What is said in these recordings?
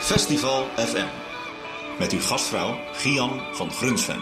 Festival FM. Met uw gastvrouw Gian van Grunsven.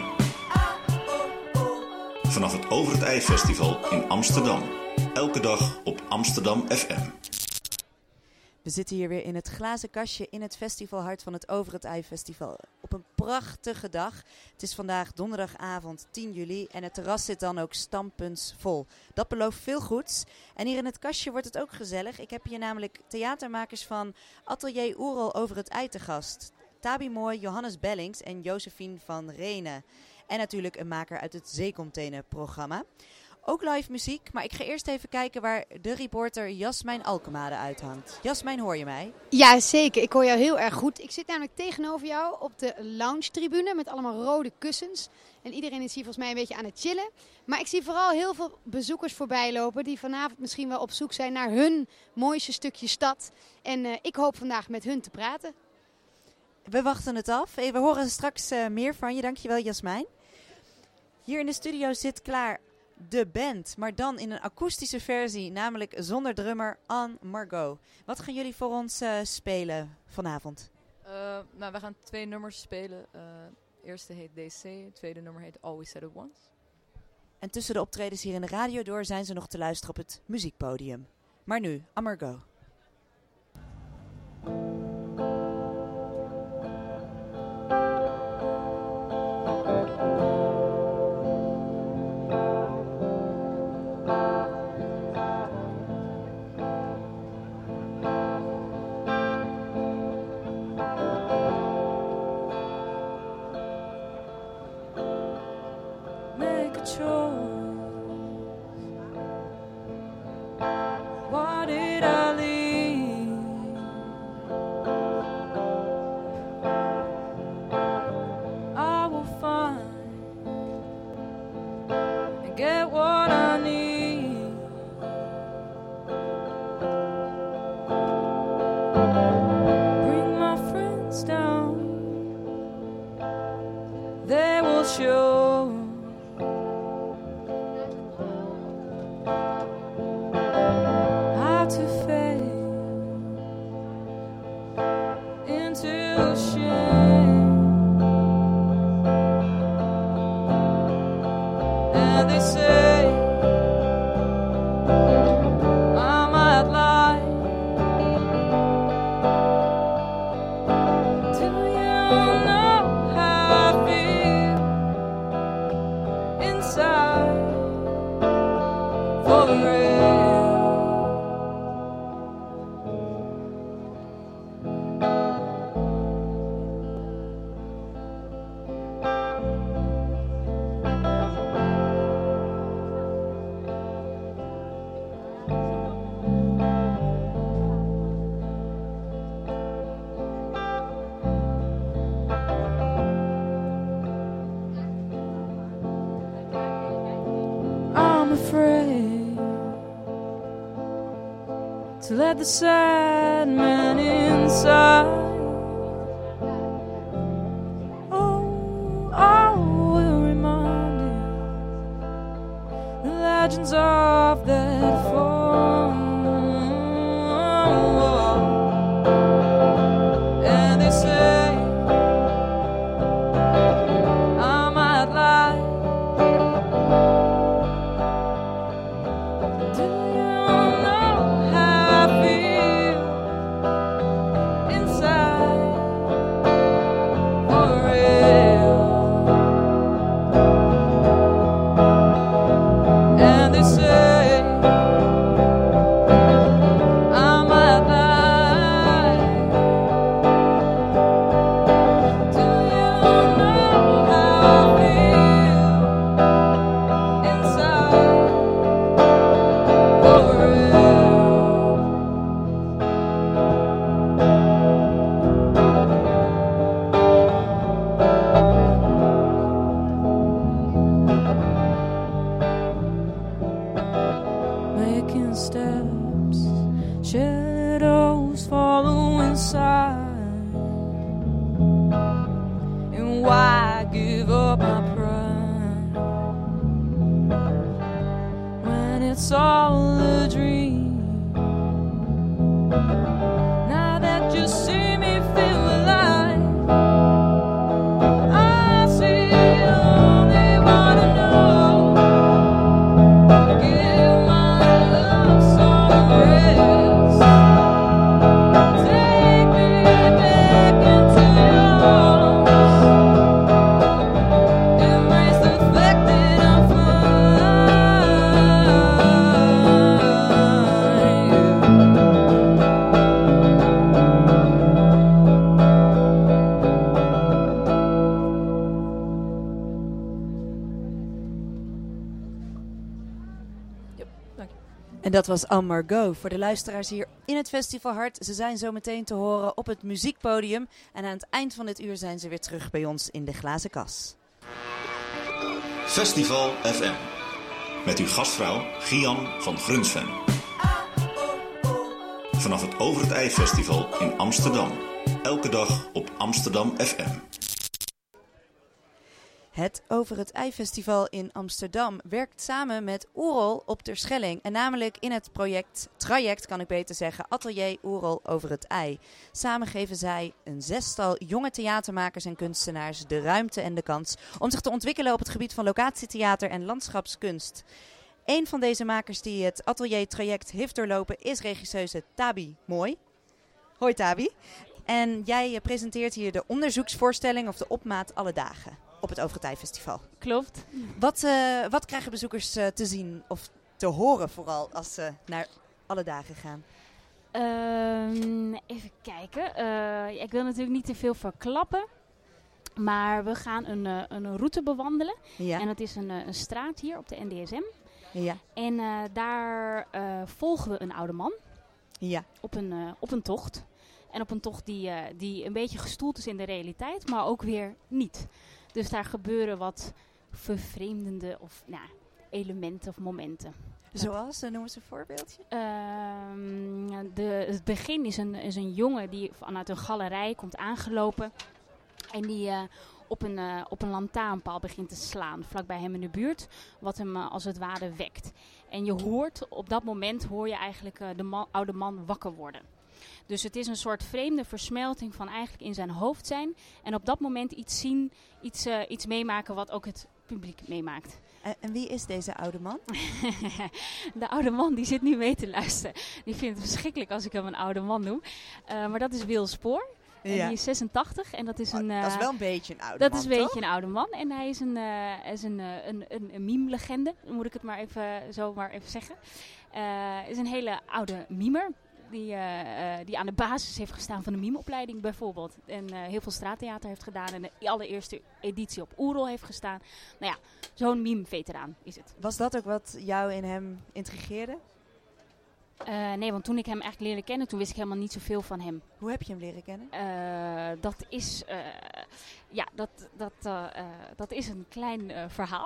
Vanaf het Over het IJ Festival in Amsterdam. Elke dag op Amsterdam FM. We zitten hier weer in het glazen kastje in het festivalhart van het Over het IJ Festival. Op een prachtige dag. Het is vandaag donderdagavond 10 juli en het terras zit dan ook stampensvol. Dat belooft veel goeds. En hier in het kastje wordt het ook gezellig. Ik heb hier namelijk theatermakers van Atelier Oerol Over het IJ te gast. Tabi Mooi, Johannes Bellings en Josephine van Renen. En natuurlijk een maker uit het Zeecontainer-programma. Ook live muziek, maar ik ga eerst even kijken waar de reporter Jasmijn Alkemade uithangt. Jasmijn, hoor je mij? Ja, zeker. Ik hoor jou heel erg goed. Ik zit namelijk tegenover jou op de lounge-tribune met allemaal rode kussens. En iedereen is hier volgens mij een beetje aan het chillen. Maar ik zie vooral heel veel bezoekers voorbij lopen die vanavond misschien wel op zoek zijn naar hun mooiste stukje stad. En ik hoop vandaag met hun te praten. We wachten het af. We horen straks meer van je. Dankjewel, Jasmijn. Hier in de studio zit klaar de band, maar dan in een akoestische versie, namelijk zonder drummer Anne Margot. Wat gaan jullie voor ons spelen vanavond? We gaan 2 nummers spelen. Het eerste heet DC, het tweede nummer heet All We Said It Once. En tussen de optredens hier in de radio door zijn ze nog te luisteren op het muziekpodium. Maar nu, Anne Margot. To let the sad man inside. Oh, I will remind you the legends of that fall. And they say I might lie. Do you know how I feel inside for real? And they say I might lie. Do you know how I feel inside for real? Making steps, shadows follow inside. And why give up my pride when it's all a dream? Now that you see me feel dat was Anne Margot. Voor de luisteraars hier in het Festivalhart. Ze zijn zo meteen te horen op het muziekpodium. En aan het eind van dit uur zijn ze weer terug bij ons in de glazen kas. Festival FM. Met uw gastvrouw Gian van Grunsven. Vanaf het Over het IJ Festival in Amsterdam. Elke dag op Amsterdam FM. Het Over het IJ Festival in Amsterdam werkt samen met Oerol op Terschelling. En namelijk in het traject kan ik beter zeggen, Atelier Oerol Over het IJ. Samen geven zij een 6-tal jonge theatermakers en kunstenaars de ruimte en de kans om zich te ontwikkelen op het gebied van locatietheater en landschapskunst. Een van deze makers die het Atelier-traject heeft doorlopen is regisseuse Tabi Mooi. Hoi Tabi. En jij presenteert hier de onderzoeksvoorstelling of de opmaat alle dagen op het Over het IJ Festival. Klopt. Wat krijgen bezoekers te zien of te horen vooral als ze naar alle dagen gaan? Even kijken. Ik wil natuurlijk niet te veel verklappen. Maar we gaan een route bewandelen. Ja. En dat is een straat hier op de NDSM. Ja. En daar volgen we een oude man Ja. op een tocht. En op een tocht die een beetje gestoeld is in de realiteit, maar ook weer niet. Dus daar gebeuren wat vervreemdende elementen of momenten. Zoals? Noem eens een voorbeeldje. Het begin is een jongen die vanuit een galerij komt aangelopen. En die op een lantaarnpaal begint te slaan, vlakbij hem in de buurt. Wat hem als het ware wekt. En op dat moment hoor je eigenlijk de oude man wakker worden. Dus het is een soort vreemde versmelting van eigenlijk in zijn hoofd zijn. En op dat moment iets zien, iets meemaken wat ook het publiek meemaakt. En wie is deze oude man? De oude man die zit nu mee te luisteren. Die vindt het verschrikkelijk als ik hem een oude man noem. Maar dat is Wil Spoor. En die is 86 en dat is een... dat is wel een beetje een oude man, man, Dat is een beetje een oude man. En hij is een meme-legende, moet ik het maar even zeggen. Is een hele oude mimer. Die aan de basis heeft gestaan van de mimeopleiding bijvoorbeeld. En heel veel straattheater heeft gedaan. En de allereerste editie op Oerol heeft gestaan. Nou ja, zo'n meme-veteraan is het. Was dat ook wat jou in hem intrigeerde? Nee, want toen ik hem eigenlijk leerde kennen, toen wist ik helemaal niet zoveel van hem. Hoe heb je hem leren kennen? Dat is een klein verhaal.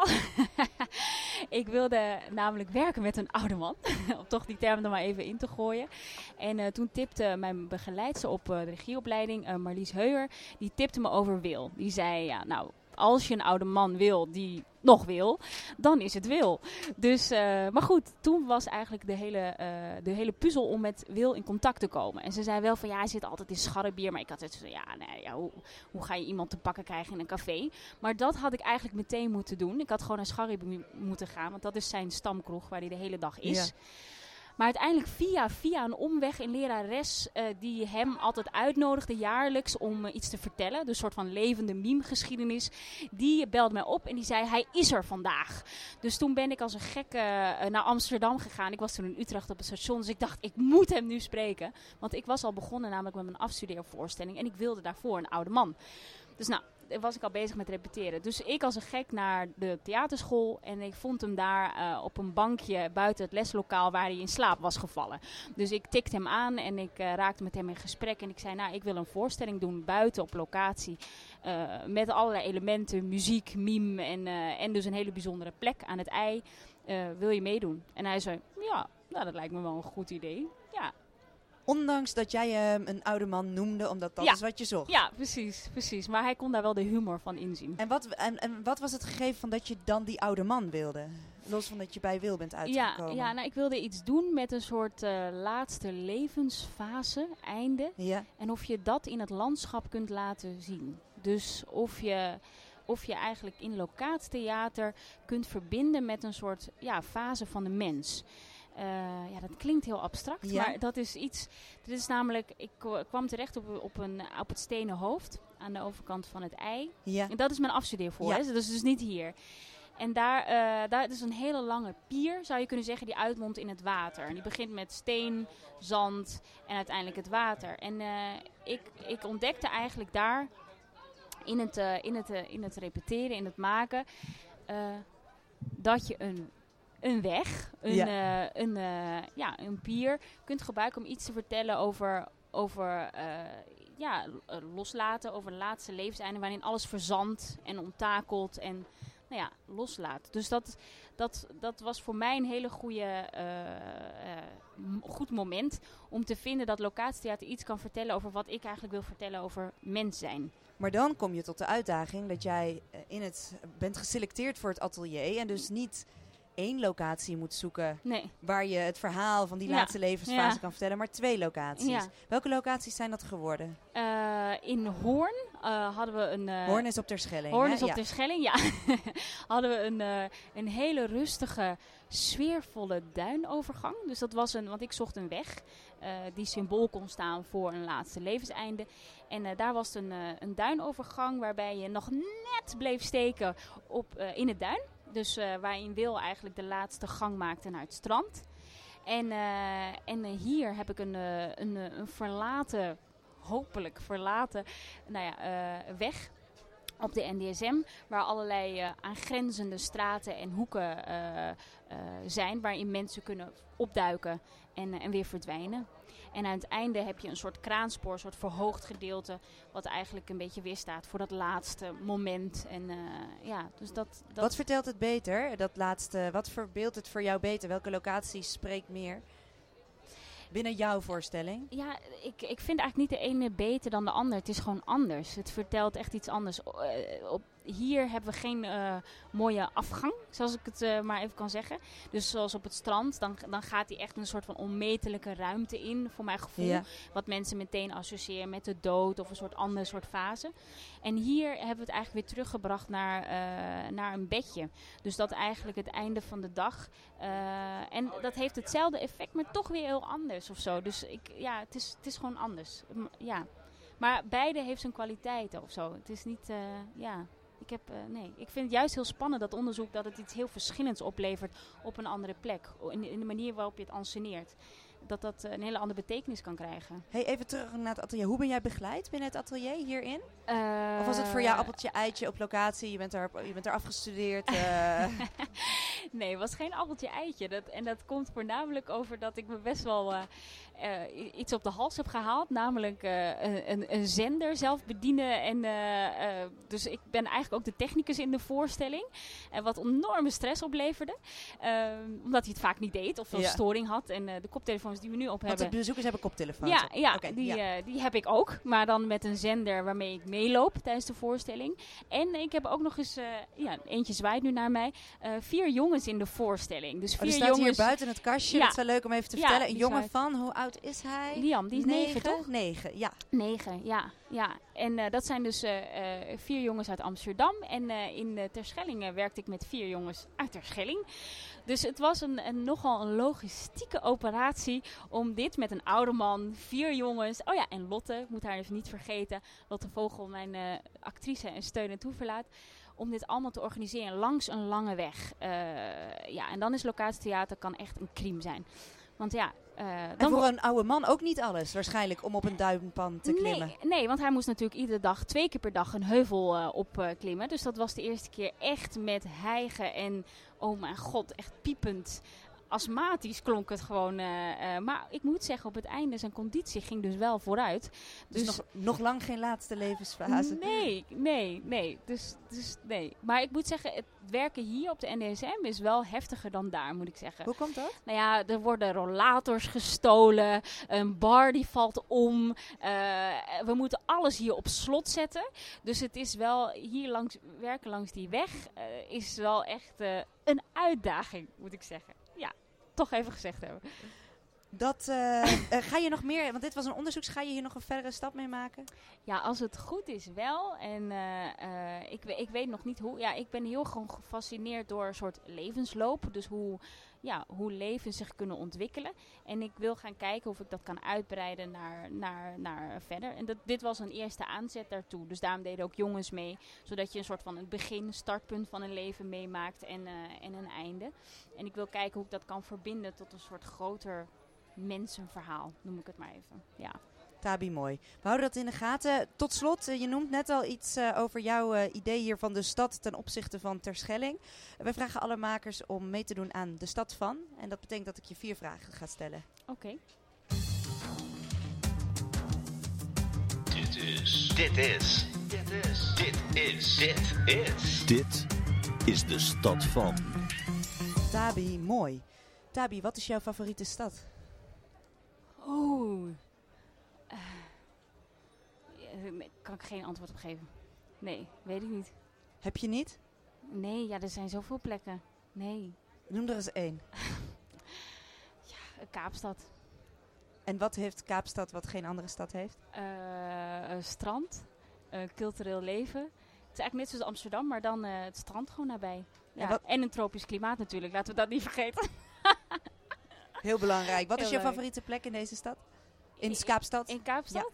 Ik wilde namelijk werken met een oude man. Om toch die term er maar even in te gooien. En toen tipte mijn begeleidster op de regieopleiding, Marlies Heuer, die tipte me over Wil. Die zei, als je een oude man wil die nog wil, dan is het Wil. Dus, maar goed, toen was eigenlijk de hele puzzel om met Wil in contact te komen. En ze zei wel van, hij zit altijd in Scharrebier. Maar ik had het zo, hoe ga je iemand te pakken krijgen in een café? Maar dat had ik eigenlijk meteen moeten doen. Ik had gewoon naar Scharrebier moeten gaan, want dat is zijn stamkroeg waar hij de hele dag is. Ja. Maar uiteindelijk via een omweg een lerares die hem altijd uitnodigde jaarlijks om iets te vertellen. Dus een soort van levende meme-geschiedenis. Die belde mij op en die zei, hij is er vandaag. Dus toen ben ik als een gek naar Amsterdam gegaan. Ik was toen in Utrecht op het station, dus ik dacht, ik moet hem nu spreken. Want ik was al begonnen namelijk met mijn afstudeervoorstelling en ik wilde daarvoor een oude man. Dus was ik al bezig met repeteren. Dus ik als een gek naar de theaterschool en ik vond hem daar op een bankje buiten het leslokaal waar hij in slaap was gevallen. Dus ik tikte hem aan en ik raakte met hem in gesprek en ik zei, ik wil een voorstelling doen buiten op locatie met allerlei elementen, muziek, meme en dus een hele bijzondere plek aan het IJ. Wil je meedoen? En hij zei, dat lijkt me wel een goed idee. Ja. Ondanks dat jij hem een oude man noemde, omdat dat is wat je zocht. Ja, precies. Maar hij kon daar wel de humor van inzien. En wat was het gegeven van dat je dan die oude man wilde? Los van dat je bij Wil bent uitgekomen. Ja, ik wilde iets doen met een soort laatste levensfase, einde. Ja. En of je dat in het landschap kunt laten zien. Dus of je eigenlijk in locatietheater kunt verbinden met een soort fase van de mens. Dat klinkt heel abstract, maar dat is iets. Dit is namelijk, ik kwam terecht op het stenen hoofd aan de overkant van het IJ. Ja. En dat is mijn afstudeervoor, dat is dus niet hier. En daar is een hele lange pier, zou je kunnen zeggen, die uitmondt in het water. En die begint met steen, zand en uiteindelijk het water. En ik ontdekte eigenlijk daar in het repeteren, in het maken, dat je een een weg, een pier kunt gebruiken om iets te vertellen over loslaten, over de laatste levenseinde waarin alles verzandt en onttakelt en loslaat. Dus dat was voor mij een hele goed moment om te vinden dat locatietheater iets kan vertellen over wat ik eigenlijk wil vertellen over mens zijn. Maar dan kom je tot de uitdaging dat jij bent geselecteerd voor het atelier en dus niet één locatie moet zoeken waar je het verhaal van die laatste levensfase kan vertellen, maar 2 locaties. Ja. Welke locaties zijn dat geworden? In Hoorn hadden we een... Hoorn is op Terschelling. Hoorn is op Terschelling, ja. Hadden we een hele rustige, sfeervolle duinovergang. Dus dat was want ik zocht een weg die symbool kon staan voor een laatste levenseinde. En daar was een duinovergang waarbij je nog net bleef steken in het duin. Dus waarin Wil eigenlijk de laatste gang maakte naar het strand. En hier heb ik een hopelijk verlaten weg op de NDSM. Waar allerlei aangrenzende straten en hoeken zijn. Waarin mensen kunnen opduiken en weer verdwijnen. En aan het einde heb je een soort kraanspoor, een soort verhoogd gedeelte, wat eigenlijk een beetje weerstaat voor dat laatste moment. En dus dat... Wat vertelt het beter, dat laatste? Wat verbeeldt het voor jou beter? Welke locatie spreekt meer binnen jouw voorstelling? Ja, ik vind eigenlijk niet de ene beter dan de ander. Het is gewoon anders. Het vertelt echt iets anders. Hier hebben we geen mooie afgang, zoals ik het maar even kan zeggen. Dus zoals op het strand, dan gaat hij echt een soort van onmetelijke ruimte in, voor mijn gevoel. Ja. Wat mensen meteen associëren met de dood of een soort andere soort fase. En hier hebben we het eigenlijk weer teruggebracht naar een bedje. Dus dat eigenlijk het einde van de dag. En dat heeft hetzelfde effect, maar toch weer heel anders of zo. Dus het is gewoon anders. Ja. Maar beide heeft zijn kwaliteiten of zo. Het is niet, Ik vind het juist heel spannend, dat onderzoek, dat het iets heel verschillends oplevert op een andere plek. In de manier waarop je het anseneert. Dat een hele andere betekenis kan krijgen. Hey, even terug naar het atelier. Hoe ben jij begeleid binnen het atelier hierin? Of was het voor jou appeltje eitje op locatie? Je bent er afgestudeerd? Nee, het was geen appeltje eitje. Dat komt voornamelijk over dat ik me best wel iets op de hals heb gehaald. Namelijk een zender zelf bedienen. Dus ik ben eigenlijk ook de technicus in de voorstelling. Wat enorme stress opleverde. Omdat hij het vaak niet deed of veel storing had. En de koptelefoons die we nu op hebben. Want de bezoekers hebben koptelefoons op. Ja, okay, die heb ik ook. Maar dan met een zender waarmee ik meeloop tijdens de voorstelling. En ik heb ook nog eens, eentje zwaait nu naar mij, 4 jongens in de voorstelling. Dus 4 staat jongens hier buiten het kastje. Dat is wel leuk om even te vertellen. Een jongen van, hoe oud is hij? Liam, die is 9, toch? 9, ja. 9, ja. En dat zijn dus 4 jongens uit Amsterdam. En in Terschelling werkte ik met 4 jongens uit Terschelling. Dus het was nogal een logistieke operatie om dit met een oude man, 4 jongens. Oh ja, en Lotte, ik moet haar even niet vergeten. Lotte Vogel, mijn actrice en steun en toeverlaat. Om dit allemaal te organiseren langs een lange weg. En dan is locatietheater kan echt een crime zijn. Want en voor een oude man ook niet alles, waarschijnlijk, om op een duinpan te klimmen. Nee, want hij moest natuurlijk iedere dag 2 keer per dag een heuvel opklimmen. Dus dat was de eerste keer echt met hijgen en, oh mijn god, echt piepend. Astmatisch klonk het gewoon. Maar ik moet zeggen, op het einde zijn conditie ging dus wel vooruit. Dus nog lang geen laatste levensfase? Nee. Dus nee. Maar ik moet zeggen, het werken hier op de NDSM is wel heftiger dan daar, moet ik zeggen. Hoe komt dat? Nou ja, er worden rollators gestolen. Een bar die valt om. We moeten alles hier op slot zetten. Dus het is wel, hier werken langs die weg is wel echt een uitdaging, moet ik zeggen. Ja, toch even gezegd hebben. Ga je nog meer, want dit was een onderzoek, ga je hier nog een verdere stap mee maken? Ja, als het goed is wel. En ik weet nog niet hoe. Ja, ik ben heel gewoon gefascineerd door een soort levensloop. Dus hoe levens zich kunnen ontwikkelen. En ik wil gaan kijken of ik dat kan uitbreiden naar verder. En dit was een eerste aanzet daartoe. Dus daarom deden ook jongens mee. Zodat je een soort van het begin, startpunt van een leven meemaakt en een einde. En ik wil kijken hoe ik dat kan verbinden tot een soort groter mensenverhaal, noem ik het maar even. Ja. Tabi, mooi. We houden dat in de gaten. Tot slot, je noemt net al iets over jouw idee hier van de stad ten opzichte van Terschelling. Wij vragen alle makers om mee te doen aan de stad van. En dat betekent dat ik je 4 vragen ga stellen. Oké. Dit is de stad van. Tabi, mooi. Tabi, wat is jouw favoriete stad? Kan ik geen antwoord op geven. Nee, weet ik niet. Heb je niet? Nee, ja, er zijn zoveel plekken. Nee. Noem er eens 1. Kaapstad. En wat heeft Kaapstad wat geen andere stad heeft? Strand. Cultureel leven. Het is eigenlijk net zoals Amsterdam, maar dan het strand gewoon nabij. Ja, en een tropisch klimaat natuurlijk, laten we dat niet vergeten. Heel belangrijk. Wat is Heel jouw leuk. favoriete plek in deze stad? In Kaapstad? In Kaapstad?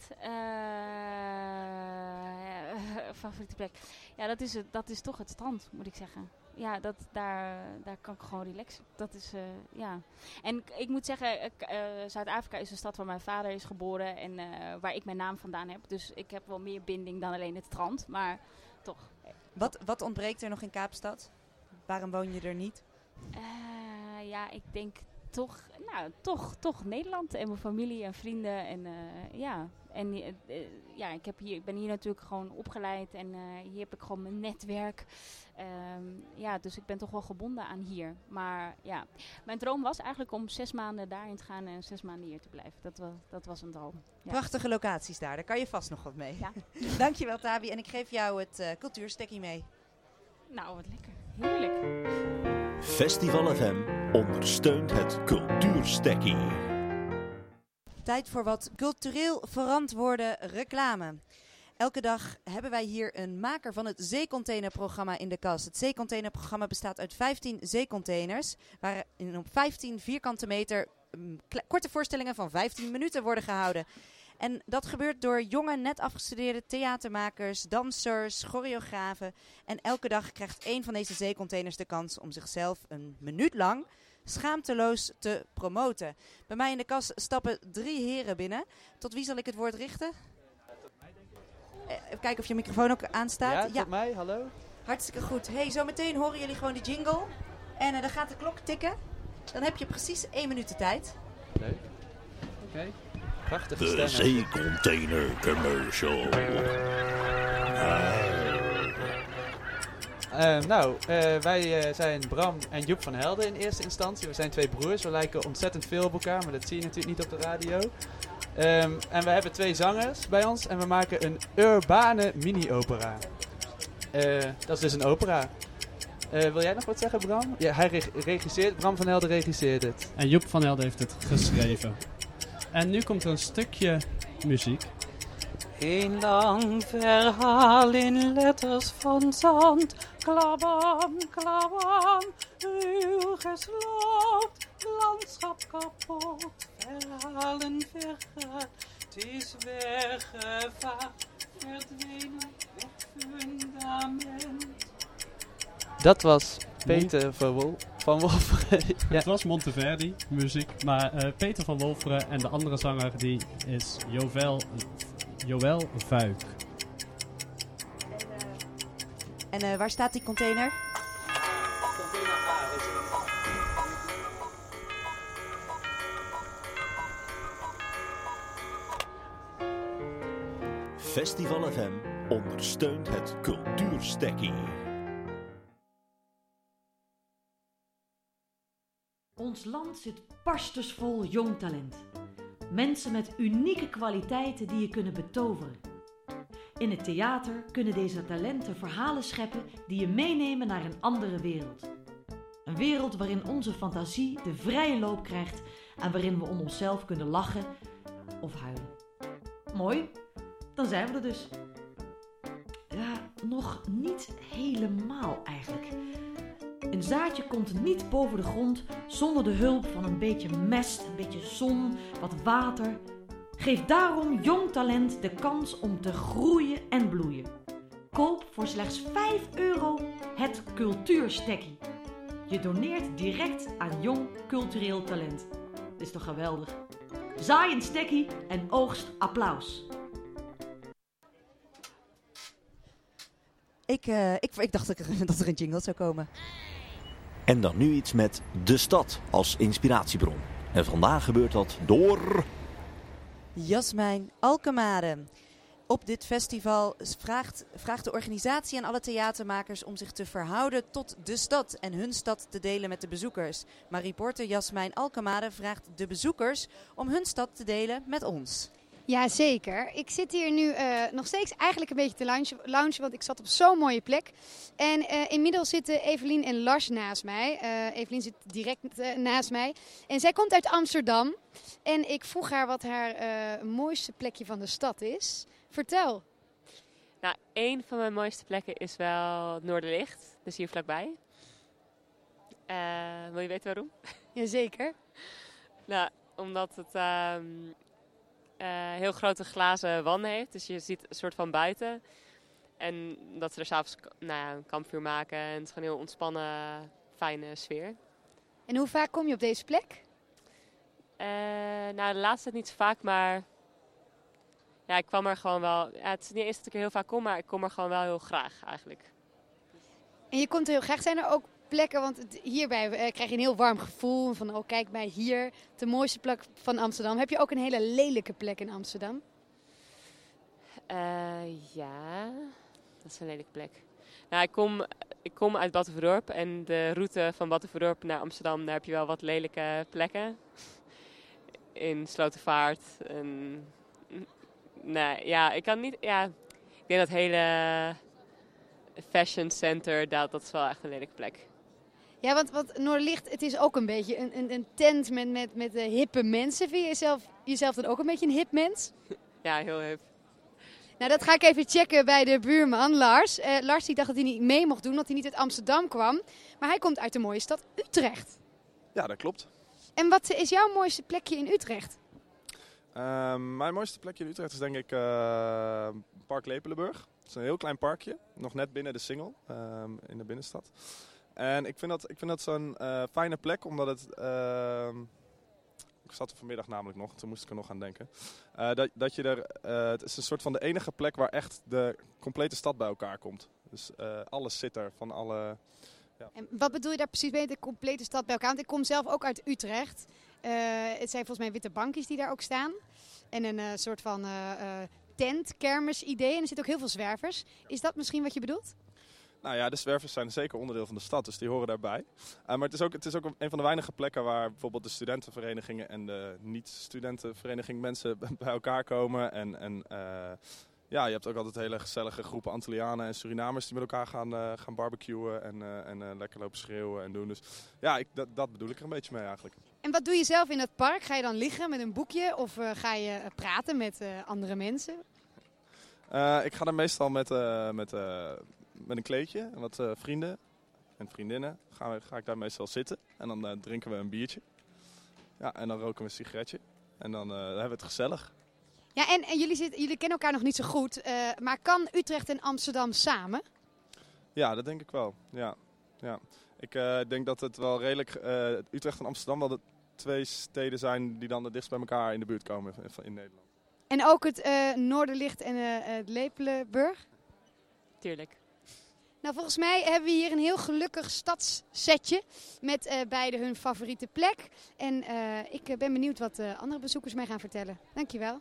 Favoriete plek? Ja, dat is toch het strand, moet ik zeggen. Ja, daar kan ik gewoon relaxen. Dat is, ja. En ik moet zeggen, Zuid-Afrika is een stad waar mijn vader is geboren en waar ik mijn naam vandaan heb. Dus ik heb wel meer binding dan alleen het strand, maar toch. Wat ontbreekt er nog in Kaapstad? Waarom woon je er niet? Ja, ik denk toch Nederland en mijn familie en vrienden en ja. En ik ben hier natuurlijk gewoon opgeleid en hier heb ik gewoon mijn netwerk. Ja, dus ik ben toch wel gebonden aan hier. Maar ja, mijn droom was eigenlijk om 6 maanden daarin te gaan en 6 maanden hier te blijven. Dat was een droom. Ja. Prachtige locaties daar kan je vast nog wat mee. Ja. Dankjewel Tabi en ik geef jou het cultuurstekkie mee. Nou, wat lekker. Heerlijk. Festival FM ondersteunt het cultuurstekkie. Tijd voor wat cultureel verantwoorde reclame. Elke dag hebben wij hier een maker van het zeecontainerprogramma in de kast. Het zeecontainerprogramma bestaat uit 15 zeecontainers, waarin op 15 vierkante meter korte voorstellingen van 15 minuten worden gehouden. En dat gebeurt door jonge, net afgestudeerde theatermakers, dansers, choreografen. En elke dag krijgt 1 van deze zeecontainers de kans om zichzelf een minuut lang schaamteloos te promoten. Bij mij in de kas stappen 3 heren binnen. Tot wie zal ik het woord richten? Even kijken of je microfoon ook aanstaat. Ja, tot mij, hallo. Hartstikke goed. Hey, zometeen horen jullie gewoon de jingle. En dan gaat de klok tikken. Dan heb je precies 1 minuut de tijd. Leuk. Oké. Prachtige De stemmen. zeecontainer commercial. Wij zijn Bram en Joep van Helden in eerste instantie. We zijn 2 broers. We lijken ontzettend veel op elkaar, maar dat zie je natuurlijk niet op de radio. En we hebben 2 zangers bij ons en we maken een urbane mini-opera. Dat is dus een opera. Wil jij nog wat zeggen, Bram? Ja, hij regisseert. Bram van Helden regisseert het. En Joep van Helden heeft het geschreven. En nu komt er een stukje muziek. Een lang verhaal in letters van zand. Klabam, klabam, uw gesloopt, landschap kapot. Verhalen vergaat, het is weggevaagd, verdwenen het fundament. Dat was Peter van Wolferen. Ja. Het was Monteverdi, muziek. Maar Peter van Wolferen en de andere zanger die is Joël Vuik. En waar staat die container? Container A is Festival FM ondersteunt het cultuurstekkie. Ons land zit barstensvol jong talent. Mensen met unieke kwaliteiten die je kunnen betoveren. In het theater kunnen deze talenten verhalen scheppen die je meenemen naar een andere wereld. Een wereld waarin onze fantasie de vrije loop krijgt en waarin we om onszelf kunnen lachen of huilen. Mooi, dan zijn we er dus. Ja, nog niet helemaal eigenlijk. Een zaadje komt niet boven de grond zonder de hulp van een beetje mest, een beetje zon, wat water. Geef daarom jong talent de kans om te groeien en bloeien. Koop voor slechts €5 het cultuurstekkie. Je doneert direct aan jong cultureel talent. Is toch geweldig? Zaai een stekkie en oogst applaus. Ik dacht dat er een jingle zou komen. En dan nu iets met de stad als inspiratiebron. En vandaag gebeurt dat door... Jasmijn Alkemade. Op dit festival vraagt de organisatie aan alle theatermakers om zich te verhouden tot de stad en hun stad te delen met de bezoekers. Maar reporter Jasmijn Alkemade vraagt de bezoekers om hun stad te delen met ons. Jazeker. Ik zit hier nu nog steeds eigenlijk een beetje te loungen, want ik zat op zo'n mooie plek. En inmiddels zitten Evelien en Lars naast mij. Evelien zit direct naast mij. En zij komt uit Amsterdam. En ik vroeg haar wat haar mooiste plekje van de stad is. Vertel. Nou, één van mijn mooiste plekken is wel Noorderlicht. Dus hier vlakbij. Wil je weten waarom? Jazeker. Nou, omdat het heel grote glazen wanden heeft. Dus je ziet een soort van buiten. En dat ze er s'avonds een kampvuur maken. En het is gewoon een heel ontspannen, fijne sfeer. En hoe vaak kom je op deze plek? De laatste tijd niet zo vaak, maar ja, ik kwam er gewoon wel. Ja, het is niet eens dat ik er heel vaak kom, maar ik kom er gewoon wel heel graag eigenlijk. En je komt er heel graag. Zijn er ook plekken, want hierbij krijg je een heel warm gevoel van, oh kijk mij hier, de mooiste plek van Amsterdam. Heb je ook een hele lelijke plek in Amsterdam? Ja, dat is een lelijke plek. Nou, ik kom uit Batuverdorp en de route van Batuverdorp naar Amsterdam, daar heb je wel wat lelijke plekken. In Slotervaart. Nee, ja, ik kan niet. Ja, ik denk dat hele fashion center, dat is wel echt een lelijke plek. Ja, want Noorderlicht, het is ook een beetje een tent met hippe mensen. Vind je jezelf dan ook een beetje een hip mens? Ja, heel hip. Nou, dat ga ik even checken bij de buurman Lars. Lars die dacht dat hij niet mee mocht doen, omdat hij niet uit Amsterdam kwam. Maar hij komt uit de mooie stad Utrecht. Ja, dat klopt. En wat is jouw mooiste plekje in Utrecht? Mijn mooiste plekje in Utrecht is denk ik Park Lepelenburg. Het is een heel klein parkje, nog net binnen de Singel in de binnenstad. En ik vind dat zo'n fijne plek, omdat het... ik zat er vanmiddag namelijk nog, toen moest ik er nog aan denken. Dat je er... het is een soort van de enige plek waar echt de complete stad bij elkaar komt. Dus alles zit er, van alle... Ja. En wat bedoel je daar precies mee, de complete stad bij elkaar? Want ik kom zelf ook uit Utrecht. Het zijn volgens mij witte bankjes die daar ook staan. En een soort van tent, kermis idee. En er zitten ook heel veel zwervers. Is dat misschien wat je bedoelt? Nou ja, de zwervers zijn zeker onderdeel van de stad, dus die horen daarbij. Maar het is ook een van de weinige plekken waar bijvoorbeeld de studentenverenigingen en de niet-studentenvereniging mensen bij elkaar komen. Ja, je hebt ook altijd hele gezellige groepen Antillianen en Surinamers die met elkaar gaan barbecuen en lekker lopen schreeuwen en doen. Dus ja, dat bedoel ik er een beetje mee eigenlijk. En wat doe je zelf in het park? Ga je dan liggen met een boekje of ga je praten met andere mensen? Ik ga dan meestal met een kleedje en wat vrienden en vriendinnen ga ik daar meestal zitten. En dan drinken we een biertje. Ja, en dan roken we een sigaretje. En dan hebben we het gezellig. Ja, en jullie kennen elkaar nog niet zo goed. Maar kan Utrecht en Amsterdam samen? Ja, dat denk ik wel. Ja. Ik denk dat het wel redelijk... Utrecht en Amsterdam wel de twee steden zijn die dan het dichtst bij elkaar in de buurt komen in Nederland. En ook het Noorderlicht en het Lepelenburg? Tuurlijk. Nou, volgens mij hebben we hier een heel gelukkig stadssetje met beide hun favoriete plek. En ik ben benieuwd wat andere bezoekers mij gaan vertellen. Dankjewel.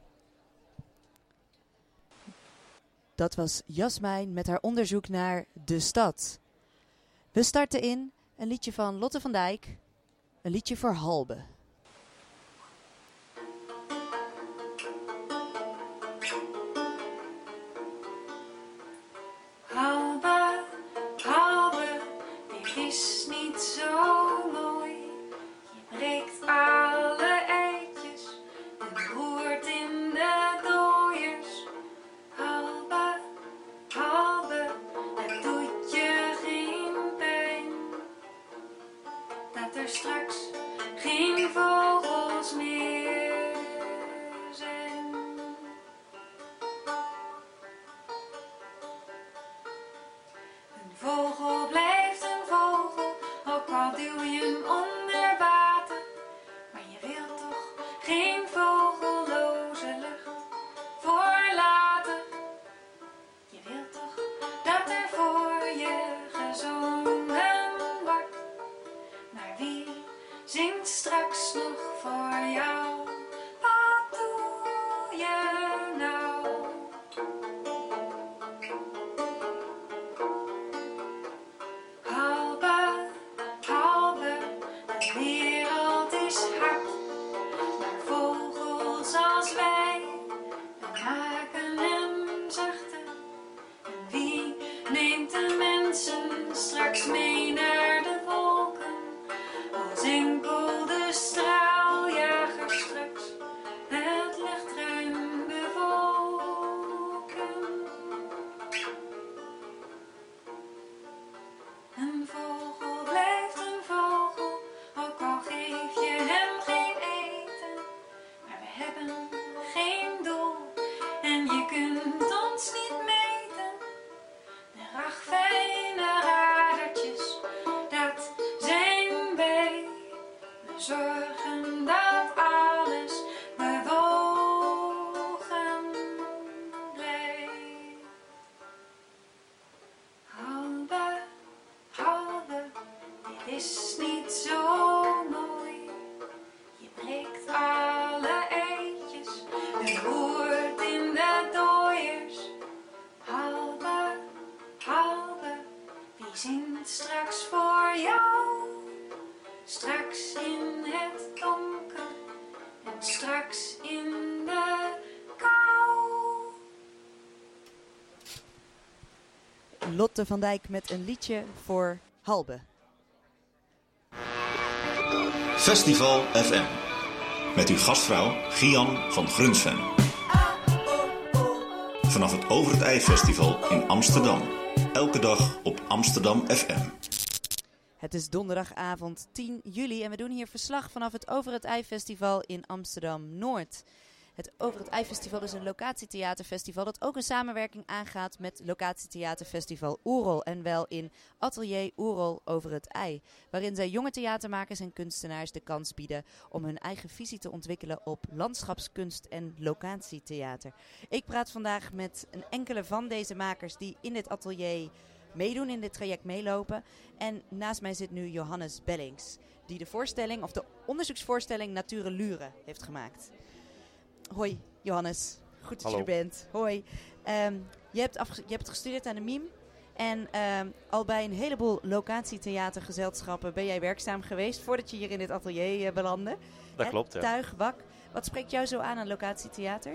Dat was Jasmijn met haar onderzoek naar de stad. We starten in een liedje van Lotte van Dijk. Een liedje voor Halbe. Halbe, Halbe, dit is niet zo mooi. Je breekt alle eitjes en roert in de dooiers. Halbe, Halbe, het doet je geen pijn. Dat er straks geen straks nog voor jou. Wat doe je nou? Halbe, halbe, de wereld is hard. Maar vogels als wij, we maken hem zachter. En wie neemt de mensen straks mee naar de wolken? Als enkel de straaljager straks het luchtruim bevolken. Een vogel blijft een vogel, ook al geef je hem geen eten. Maar we hebben geen doel en je kunt ons niet meten. De ragfijne radertjes, dat zijn wij. We zorgen dat alles bewogen blijft. Halbe, halve, dit is niet zo mooi. Je breekt alle eitjes en roert in de dooiers. Halbe, halve, wie zingt straks voor jou? Straks in het donker en straks in de kou. Lotte van Dijk met een liedje voor Halbe. Festival FM. Met uw gastvrouw Gian van Grunsven. Vanaf het Over het IJ Festival in Amsterdam. Elke dag op Amsterdam FM. Het is donderdagavond 10 juli en we doen hier verslag vanaf het Over het IJ Festival in Amsterdam-Noord. Het Over het IJ Festival is een locatietheaterfestival dat ook een samenwerking aangaat met locatietheaterfestival Oerol. En wel in Atelier Oerol Over het IJ. Waarin zij jonge theatermakers en kunstenaars de kans bieden om hun eigen visie te ontwikkelen op landschapskunst en locatietheater. Ik praat vandaag met een enkele van deze makers die in dit atelier meedoen, in dit traject meelopen. En naast mij zit nu Johannes Bellings, die de voorstelling, of de onderzoeksvoorstelling Nature Lure heeft gemaakt. Hoi Johannes, goed dat je er bent. Hoi. Je hebt gestudeerd aan de MIM en al bij een heleboel locatietheatergezelschappen ben jij werkzaam geweest voordat je hier in dit atelier belandde. Dat klopt, ja. Tuig, Wak. Wat spreekt jou zo aan locatietheater?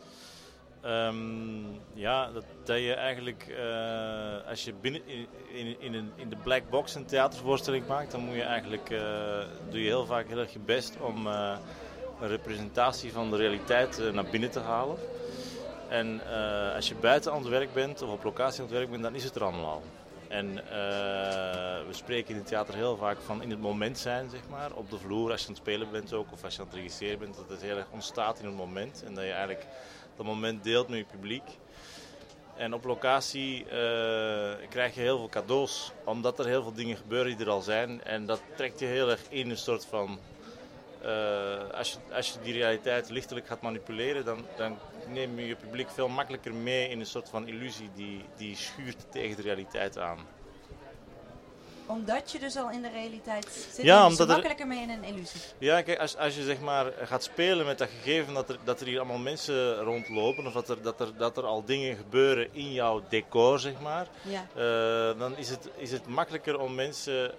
Ja, dat je eigenlijk, als je binnen in de black box een theatervoorstelling maakt, dan moet je eigenlijk, doe je heel vaak heel erg je best om een representatie van de realiteit naar binnen te halen. En als je buiten aan het werk bent of op locatie aan het werk bent, dan is het er allemaal al. En we spreken in het theater heel vaak van in het moment zijn, zeg maar, op de vloer als je aan het spelen bent ook, of als je aan het regisseren bent, dat het heel erg ontstaat in het moment en dat je eigenlijk dat moment deelt met je publiek. En op locatie krijg je heel veel cadeaus, omdat er heel veel dingen gebeuren die er al zijn. En dat trekt je heel erg in een soort van, als je die realiteit lichtelijk gaat manipuleren, dan neem je je publiek veel makkelijker mee in een soort van illusie die schuurt tegen de realiteit aan. Omdat je dus al in de realiteit zit, ja, je makkelijker mee in een illusie. Ja, kijk, als je zeg maar gaat spelen met dat gegeven dat er hier allemaal mensen rondlopen, of dat er al dingen gebeuren in jouw decor, zeg maar, ja. Dan is het makkelijker om mensen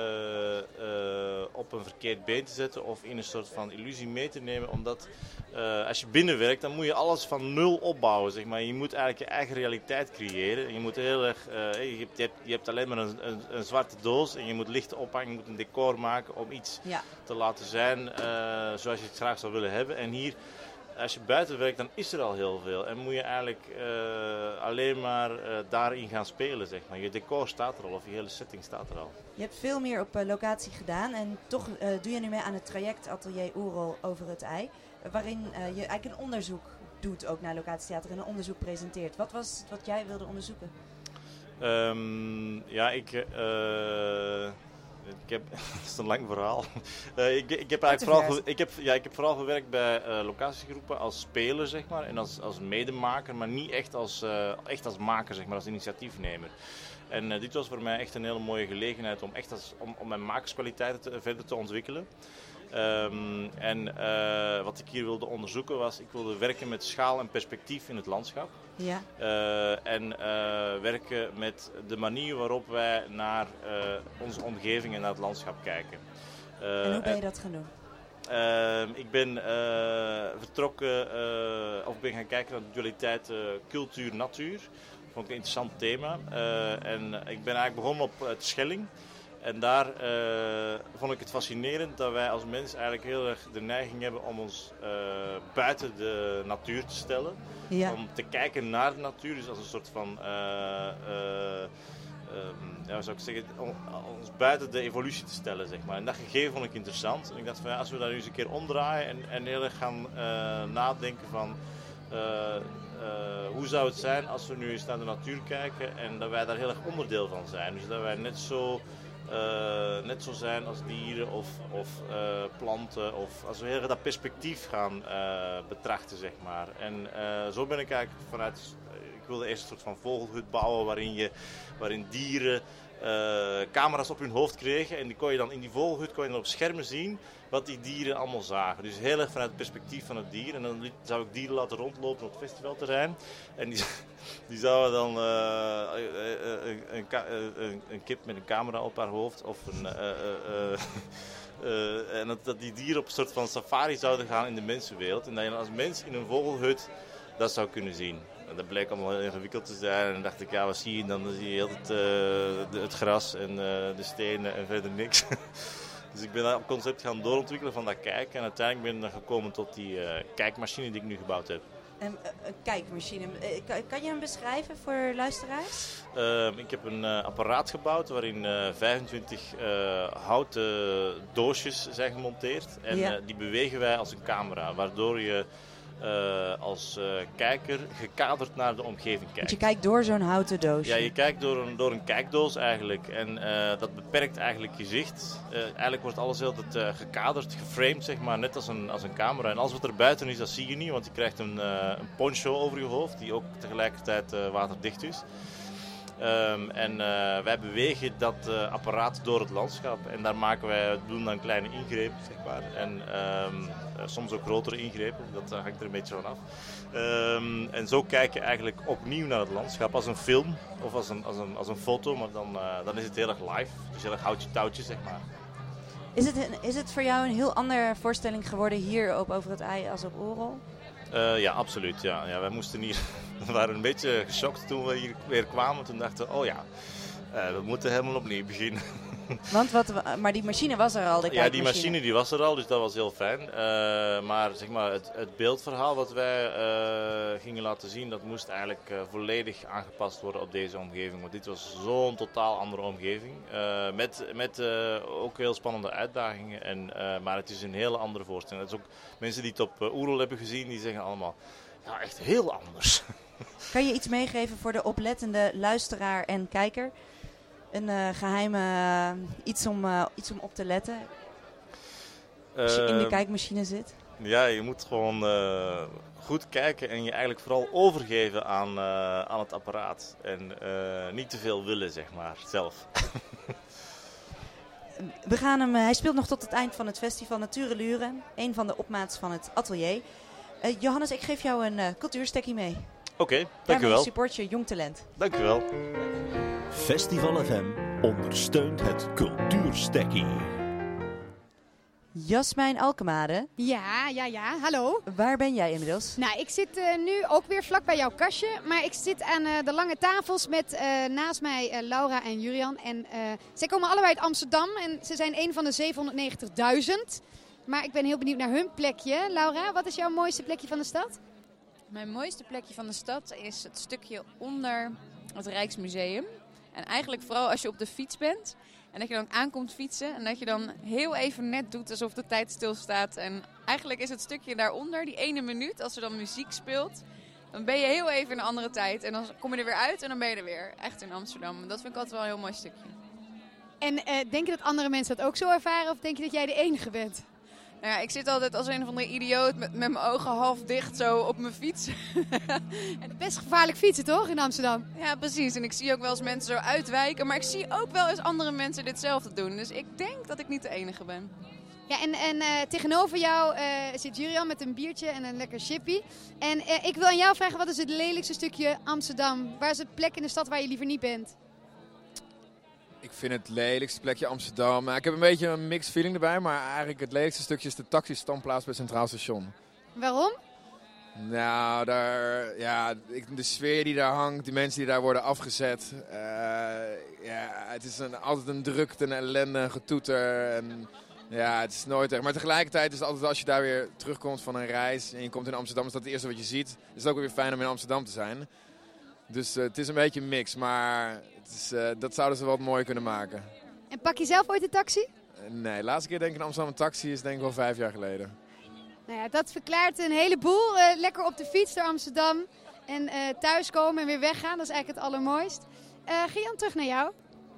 op een verkeerd been te zetten of in een soort van illusie mee te nemen, omdat als je binnenwerkt, dan moet je alles van nul opbouwen, zeg maar. Je moet eigenlijk je eigen realiteit creëren. Je moet heel erg, je hebt alleen maar een zwarte doos en je moet lichten ophangen, je moet een decor maken om iets te laten zijn zoals je het graag zou willen hebben. En hier, als je buiten werkt, dan is er al heel veel en moet je eigenlijk alleen maar daarin gaan spelen, zeg maar. Je decor staat er al of je hele setting staat er al. Je hebt veel meer op locatie gedaan en toch doe je nu mee aan het traject Atelier Oerol Over het IJ, waarin je eigenlijk een onderzoek doet ook naar locatietheater en een onderzoek presenteert. Wat was wat jij wilde onderzoeken? Ik heb, dat is een lang verhaal. Ik heb vooral gewerkt bij locatiegroepen als speler, zeg maar, en als medemaker, maar niet echt als maker, zeg maar, als initiatiefnemer. En dit was voor mij echt een hele mooie gelegenheid om mijn makerskwaliteiten verder te ontwikkelen. Wat ik hier wilde onderzoeken was, ik wilde werken met schaal en perspectief in het landschap. Ja. Werken met de manier waarop wij naar onze omgeving en naar het landschap kijken. En hoe ben je dat gaan doen? Ik ben vertrokken, of ben gaan kijken naar de dualiteit cultuur-natuur. Dat vond ik een interessant thema. En ik ben eigenlijk begonnen op het Schelling. En daar vond ik het fascinerend dat wij als mens eigenlijk heel erg de neiging hebben om ons buiten de natuur te stellen. Ja. Om te kijken naar de natuur, dus als een soort van... hoe zou ik zeggen, om ons buiten de evolutie te stellen, zeg maar. En dat gegeven vond ik interessant. En ik dacht van ja, als we daar nu eens een keer omdraaien en heel erg gaan nadenken van hoe zou het zijn als we nu eens naar de natuur kijken en dat wij daar heel erg onderdeel van zijn. Dus dat wij net zo zijn als dieren of planten, of als we heel erg dat perspectief gaan betrachten, zeg maar. En zo ben ik eigenlijk vanuit... Ik wilde eerst een soort van vogelhut bouwen waarin dieren camera's op hun hoofd kregen. En die kon je dan in die vogelhut kon je dan op schermen zien wat die dieren allemaal zagen. Dus heel erg vanuit het perspectief van het dier. En dan zou ik dieren laten rondlopen op het festivalterrein. En die zouden dan een kip met een camera op haar hoofd of en dat die dieren op een soort van safari zouden gaan in de mensenwereld. En dat je als mens in een vogelhut dat zou kunnen zien. En dat bleek allemaal heel ingewikkeld te zijn. En dan dacht ik, ja, wat zie je dan? Dan zie je heel het gras en de stenen en verder niks. Dus ik ben dat concept gaan doorontwikkelen van dat kijken. En uiteindelijk ben ik dan gekomen tot die kijkmachine die ik nu gebouwd heb. Een kijkmachine. Kan je hem beschrijven voor luisteraars? Ik heb een apparaat gebouwd waarin 25 houten doosjes zijn gemonteerd. En die bewegen wij als een camera, waardoor je als kijker gekaderd naar de omgeving kijkt. Want je kijkt door zo'n houten doosje. Ja, je kijkt door een kijkdoos eigenlijk. En dat beperkt eigenlijk je zicht. Eigenlijk wordt alles heel gekaderd, geframed, zeg maar, net als een camera. En alles wat er buiten is, dat zie je niet, want je krijgt een poncho over je hoofd, die ook tegelijkertijd waterdicht is. Wij bewegen dat apparaat door het landschap en daar doen dan kleine ingrepen, zeg maar. En soms ook grotere ingrepen, dat hangt er een beetje van af. En zo kijk je eigenlijk opnieuw naar het landschap als een film of als een foto, maar dan is het heel erg live, dus heel erg houtje touwtje, zeg maar. Is het voor jou een heel andere voorstelling geworden hier op Over het IJ als op Oerol? Ja, absoluut. Ja, wij moesten hier... We waren een beetje geschokt toen we hier weer kwamen. Toen dachten we, we moeten helemaal opnieuw beginnen. Maar die machine was er al, de kijkmachine? Ja, die machine die was er al, dus dat was heel fijn. Maar zeg maar, het beeldverhaal wat wij gingen laten zien, dat moest eigenlijk volledig aangepast worden op deze omgeving. Want dit was zo'n totaal andere omgeving. Met ook heel spannende uitdagingen. Maar het is een hele andere voorstelling. Dat is ook mensen die het op Oerol hebben gezien, die zeggen allemaal, ja, echt heel anders. Kan je iets meegeven voor de oplettende luisteraar en kijker? Een geheime iets om op te letten als je in de kijkmachine zit? Ja, je moet gewoon goed kijken en je eigenlijk vooral overgeven aan het apparaat. En niet te veel willen, zeg maar, zelf. Hij speelt nog tot het eind van het festival Natureluren. Een van de opmaats van het atelier. Johannes, ik geef jou een cultuurstekkie mee. Oké, dank u Daarmee wel. support je jong talent. Dank u wel. Festival FM ondersteunt het Cultuurstekkie. Jasmijn Alkemade. Ja, hallo. Waar ben jij inmiddels? Nou, ik zit nu ook weer vlak bij jouw kastje. Maar ik zit aan de lange tafels met naast mij Laura en Jurian. En zij komen allebei uit Amsterdam en ze zijn een van de 790.000. Maar ik ben heel benieuwd naar hun plekje. Laura, wat is jouw mooiste plekje van de stad? Mijn mooiste plekje van de stad is het stukje onder het Rijksmuseum. En eigenlijk vooral als je op de fiets bent en dat je dan aankomt fietsen en dat je dan heel even net doet alsof de tijd stilstaat. En eigenlijk is het stukje daaronder, die ene minuut, als er dan muziek speelt, dan ben je heel even in een andere tijd. En dan kom je er weer uit en dan ben je er weer. Echt in Amsterdam. Dat vind ik altijd wel een heel mooi stukje. En denk je dat andere mensen dat ook zo ervaren of denk je dat jij de enige bent? Nou ja, ik zit altijd als een of andere idioot met mijn ogen half dicht zo op mijn fiets. En best gevaarlijk fietsen toch in Amsterdam? Ja, precies. En ik zie ook wel eens mensen zo uitwijken. Maar ik zie ook wel eens andere mensen ditzelfde doen. Dus ik denk dat ik niet de enige ben. Ja, en tegenover jou zit Jurian met een biertje en een lekker chippy. En ik wil aan jou vragen, wat is het lelijkste stukje Amsterdam? Waar is het plek in de stad waar je liever niet bent? Ik vind het lelijkste plekje Amsterdam. Ik heb een beetje een mixed feeling erbij, maar eigenlijk het lelijkste stukje is de taxistandplaats bij Centraal Station. Waarom? Nou, de sfeer die daar hangt, die mensen die daar worden afgezet. Het is altijd een drukte, een ellende, een getoeter. En, het is nooit echt. Maar tegelijkertijd is het altijd als je daar weer terugkomt van een reis en je komt in Amsterdam, is dat het eerste wat je ziet. Is het ook weer fijn om in Amsterdam te zijn. Dus het is een beetje een mix, maar dat zouden ze wat mooier kunnen maken. En pak je zelf ooit een taxi? Nee, de laatste keer denk ik in Amsterdam een taxi is denk ik wel 5 jaar geleden. Nou ja, dat verklaart een heleboel. Lekker op de fiets door Amsterdam en thuiskomen en weer weggaan. Dat is eigenlijk het allermooist. Gian, terug naar jou.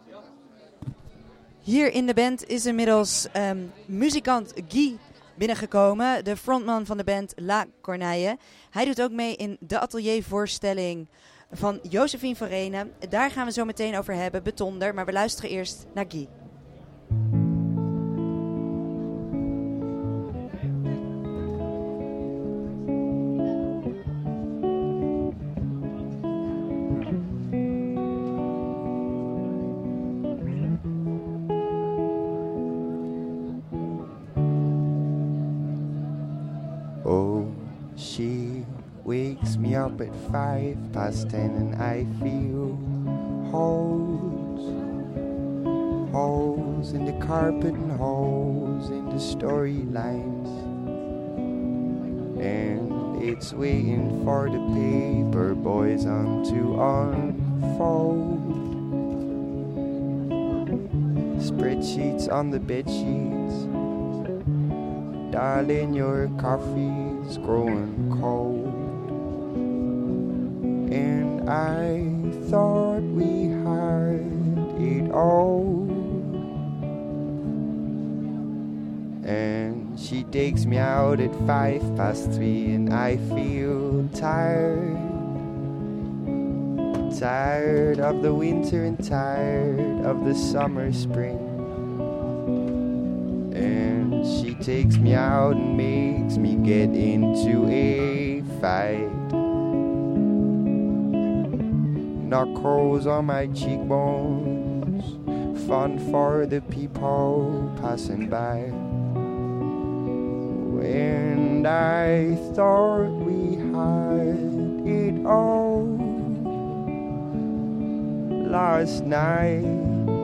Hier in de band is inmiddels muzikant Guy binnengekomen. De frontman van de band La Corneille. Hij doet ook mee in de ateliervoorstelling van Josephine van Renen. Daar gaan we zo meteen over hebben, Betonder. Maar we luisteren eerst naar Guy. She wakes me up at 10:05 and I feel holes in the carpet and holes in the storylines, and it's waiting for the paper boys on to unfold. Spreadsheets on the bed sheets, darling, your coffee's growing cold. And I thought we had it all. And she takes me out at 3:05 and I feel tired. Tired of the winter and tired of the summer, spring. And she takes me out and makes me get into a fight. Knock holes on my cheekbones, fun for the people passing by. And I thought we had it all last night.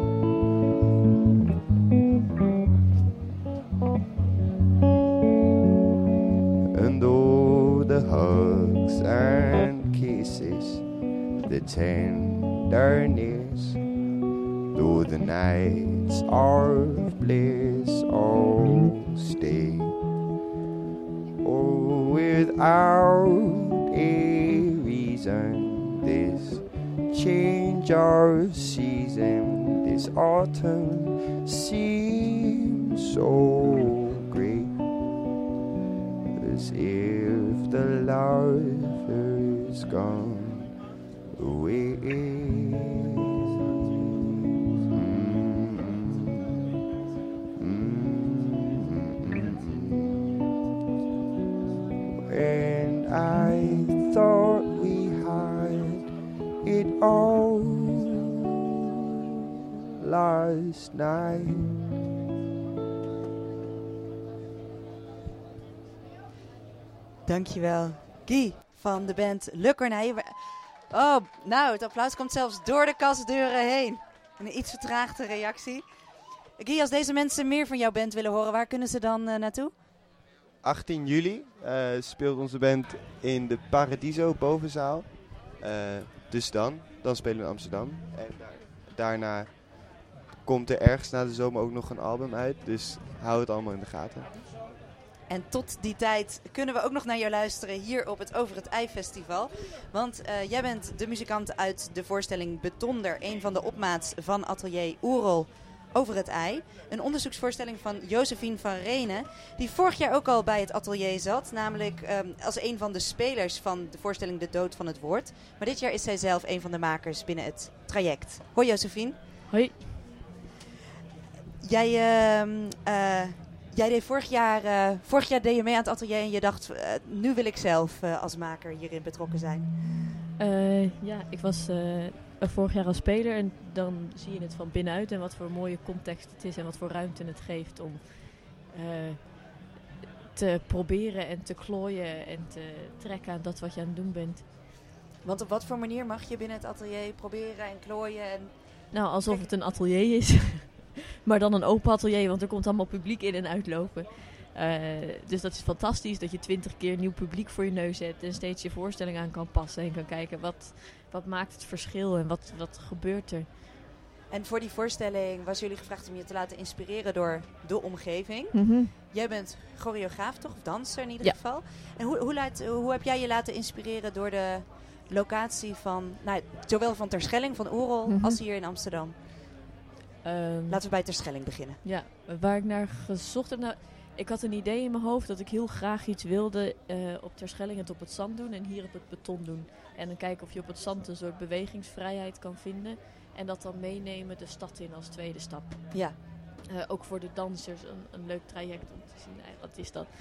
And all the hugs and kisses, the tenderness, though the nights of bliss all stay. Oh, without a reason, this change of season, this autumn seems so great, as if the lover's gone away. And I thought we had it all last night. Dankjewel, Guy van de band Le Corneille. Oh, nou, het applaus komt zelfs door de kastdeuren heen. Een iets vertraagde reactie. Guy, als deze mensen meer van jouw band willen horen, waar kunnen ze dan naartoe? 18 juli speelt onze band in de Paradiso bovenzaal. Dus dan spelen we in Amsterdam. En daarna komt er ergens na de zomer ook nog een album uit. Dus hou het allemaal in de gaten. En tot die tijd kunnen we ook nog naar jou luisteren hier op het Over het IJ Festival. Want jij bent de muzikant uit de voorstelling Betonder, een van de opmaats van atelier Oerol Over het IJ. Een onderzoeksvoorstelling van Josephine van Renen, die vorig jaar ook al bij het atelier zat. Namelijk als een van de spelers van de voorstelling De Dood van het Woord. Maar dit jaar is zij zelf een van de makers binnen het traject. Hoi Josephine. Hoi. Jij Jij deed vorig jaar deed je mee aan het atelier en je dacht, nu wil ik zelf als maker hierin betrokken zijn. Ja, ik was vorig jaar als speler en dan zie je het van binnenuit en wat voor mooie context het is en wat voor ruimte het geeft om te proberen en te klooien en te trekken aan dat wat je aan het doen bent. Want op wat voor manier mag je binnen het atelier proberen en klooien? En... Nou, alsof het een atelier is. Maar dan een open atelier, want er komt allemaal publiek in en uitlopen. Dus dat is fantastisch, dat je 20 keer nieuw publiek voor je neus hebt en steeds je voorstelling aan kan passen en kan kijken wat maakt het verschil en wat gebeurt er. En voor die voorstelling was jullie gevraagd om je te laten inspireren door de omgeving. Mm-hmm. Jij bent choreograaf toch, of danser in ieder Ja. geval. En hoe heb jij je laten inspireren door de locatie van, zowel van Terschelling, van Oerol, Mm-hmm. als hier in Amsterdam? Laten we bij Terschelling beginnen. Ja, waar ik naar gezocht heb. Nou, ik had een idee in mijn hoofd dat ik heel graag iets wilde op Terschelling het op het zand doen en hier op het beton doen. En dan kijken of je op het zand een soort bewegingsvrijheid kan vinden. En dat dan meenemen de stad in als tweede stap. Ja. Ook voor de dansers een leuk traject om te zien. Wat is dat?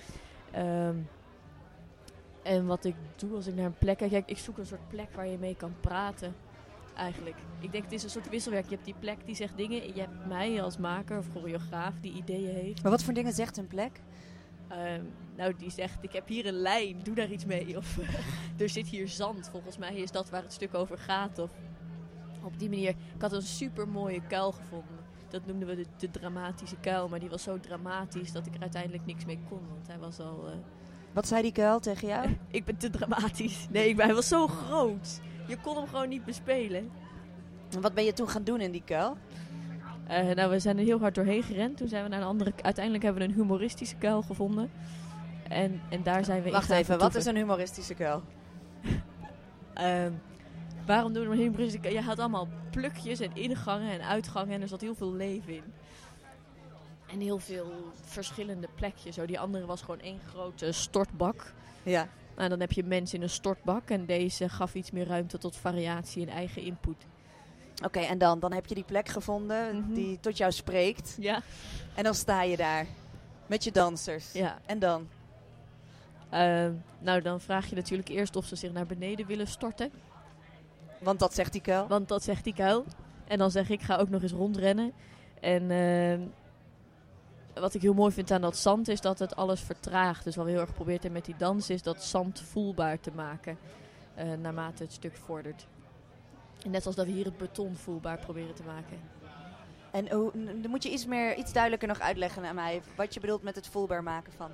En wat ik doe als ik naar een plek kijk, ik zoek een soort plek waar je mee kan praten. Eigenlijk. Ik denk het is een soort wisselwerk. Je hebt die plek die zegt dingen. En je hebt mij als maker of choreograaf die ideeën heeft. Maar wat voor dingen zegt een plek? Nou, die zegt, ik heb hier een lijn, doe daar iets mee. Of er zit hier zand. Volgens mij is dat waar het stuk over gaat. Of op die manier. Ik had een super mooie kuil gevonden. Dat noemden we de dramatische kuil. Maar die was zo dramatisch dat ik er uiteindelijk niks mee kon. Want hij was al... Wat zei die kuil tegen jou? Ik ben te dramatisch. Nee, hij was zo groot. Je kon hem gewoon niet bespelen. En wat ben je toen gaan doen in die kuil? Nou, we zijn er heel hard doorheen gerend. Toen zijn we naar een andere... Uiteindelijk hebben we een humoristische kuil gevonden. En daar zijn we Wacht even, wat is een humoristische kuil? Waarom doen we een humoristische kuil? Je had allemaal plukjes en ingangen en uitgangen. En er zat heel veel leven in. En heel veel verschillende plekjes. Zo. Die andere was gewoon één grote stortbak. Ja. En dan heb je mensen in een stortbak. En deze gaf iets meer ruimte tot variatie en eigen input. Oké, en dan heb je die plek gevonden die tot jou spreekt. Ja. En dan sta je daar met je dansers. Ja. En dan? Nou, dan vraag je natuurlijk eerst of ze zich naar beneden willen storten. Want dat zegt die kuil? En dan zeg ik, ga ook nog eens rondrennen. En wat ik heel mooi vind aan dat zand is dat het alles vertraagt. Dus wat we heel erg geprobeerd hebben met die dans is dat zand voelbaar te maken. Naarmate het stuk vordert. En net als dat we hier het beton voelbaar proberen te maken. En dan moet je iets duidelijker nog uitleggen aan mij. Wat je bedoelt met het voelbaar maken van.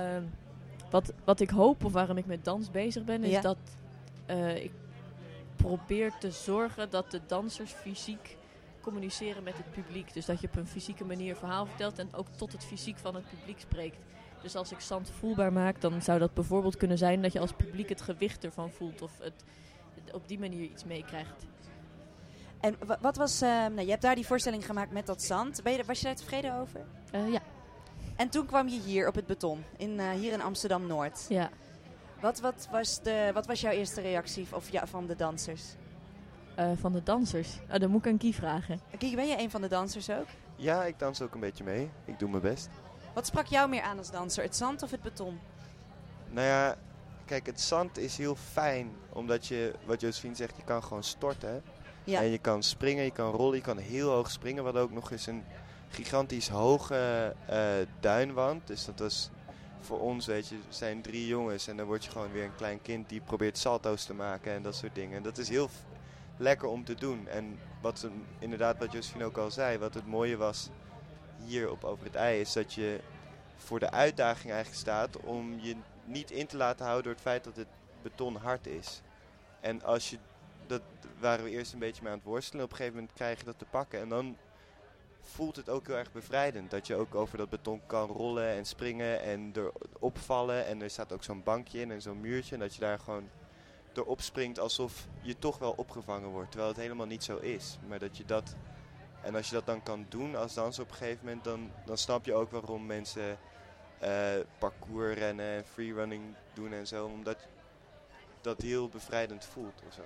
Wat ik hoop, of waarom ik met dans bezig ben, is dat ik probeer te zorgen dat de dansers fysiek communiceren met het publiek. Dus dat je op een fysieke manier verhaal vertelt en ook tot het fysiek van het publiek spreekt. Dus als ik zand voelbaar maak, dan zou dat bijvoorbeeld kunnen zijn dat je als publiek het gewicht ervan voelt of het op die manier iets meekrijgt. En wat was... je hebt daar die voorstelling gemaakt met dat zand. Was je daar tevreden over? Ja. En toen kwam je hier op het beton, hier in Amsterdam-Noord. Ja. Wat was jouw eerste reactie van de dansers? Van de dansers? Dan moet ik aan Guy vragen. Guy, ben je een van de dansers ook? Ja, ik dans ook een beetje mee. Ik doe mijn best. Wat sprak jou meer aan als danser? Het zand of het beton? Nou ja, kijk, het zand is heel fijn. Omdat je, wat Josephine zegt, je kan gewoon storten. Ja. En je kan springen, je kan rollen, je kan heel hoog springen. We hadden ook nog eens een gigantisch hoge duinwand. Dus dat was voor ons, weet je, we zijn 3 jongens. En dan word je gewoon weer een klein kind die probeert salto's te maken en dat soort dingen. En dat is heel lekker om te doen. En inderdaad, wat Josephine ook al zei, wat het mooie was hier op Over het IJ, is dat je voor de uitdaging eigenlijk staat om je niet in te laten houden door het feit dat het beton hard is. En dat waren we eerst een beetje mee aan het worstelen. Op een gegeven moment krijg je dat te pakken. En dan voelt het ook heel erg bevrijdend. Dat je ook over dat beton kan rollen en springen en erop vallen. En er staat ook zo'n bankje in en zo'n muurtje. En dat je daar gewoon erop springt alsof je toch wel opgevangen wordt. Terwijl het helemaal niet zo is. Maar dat je dat... En als je dat dan kan doen als danser op een gegeven moment, dan snap je ook waarom mensen parcours rennen en freerunning doen en zo. Omdat dat heel bevrijdend voelt of zo.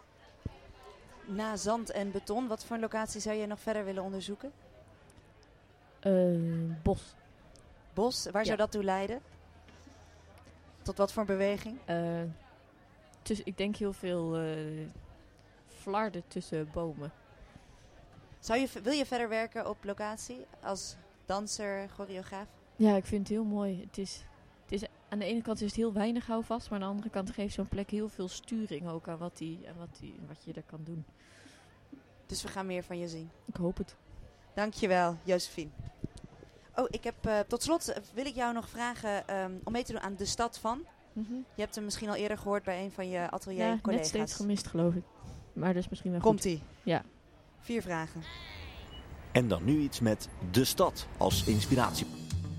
Na zand en beton, wat voor een locatie zou je nog verder willen onderzoeken? Bos. bos. Waar zou dat toe leiden? Tot wat voor beweging? Ik denk heel veel flarden tussen bomen. Wil je verder werken op locatie als danser, choreograaf? Ja, ik vind het heel mooi. Het is, aan de ene kant is het heel weinig houvast, maar aan de andere kant geeft zo'n plek heel veel sturing ook aan wat je er kan doen. Dus we gaan meer van je zien. Ik hoop het. Dankjewel, Josephine. Oh, tot slot wil ik jou nog vragen om mee te doen aan De Stad van. Mm-hmm. Je hebt hem misschien al eerder gehoord bij een van je atelier-collega's. Net steeds gemist, geloof ik. Maar dat is misschien wel Komt-ie? Ja. 4 vragen. En dan nu iets met De Stad als inspiratie.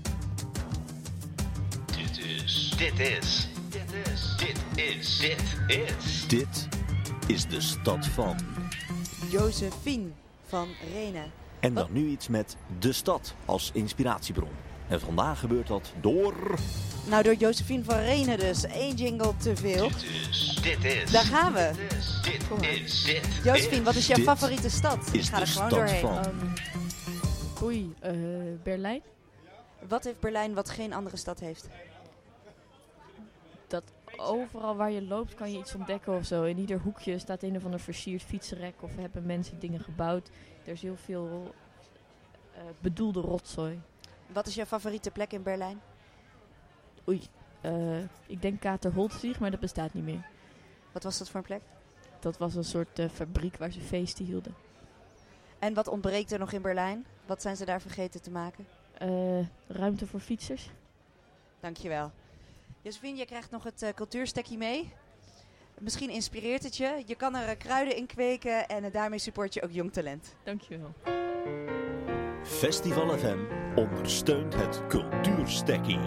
Dit is De Stad van Josephine van Renen. En dan nu iets met De Stad als inspiratiebron. En vandaag gebeurt dat door... Nou, door Josephine van Renen dus. 1 jingle te veel. Dit is. Daar gaan we. Josephine, wat is jouw favoriete stad? Ik ga er gewoon doorheen. Berlijn. Wat heeft Berlijn wat geen andere stad heeft? Dat overal waar je loopt kan je iets ontdekken of zo. In ieder hoekje staat een of ander versierd fietsenrek of hebben mensen dingen gebouwd. Er is heel veel bedoelde rotzooi. Wat is jouw favoriete plek in Berlijn? Ik denk Katerholtzig, maar dat bestaat niet meer. Wat was dat voor een plek? Dat was een soort fabriek waar ze feesten hielden. En wat ontbreekt er nog in Berlijn? Wat zijn ze daar vergeten te maken? Ruimte voor fietsers. Dankjewel. Josephine, je krijgt nog het cultuurstekje mee. Misschien inspireert het je. Je kan er kruiden in kweken en daarmee support je ook jong talent. Dankjewel. Festival FM ondersteunt het cultuurstekkie.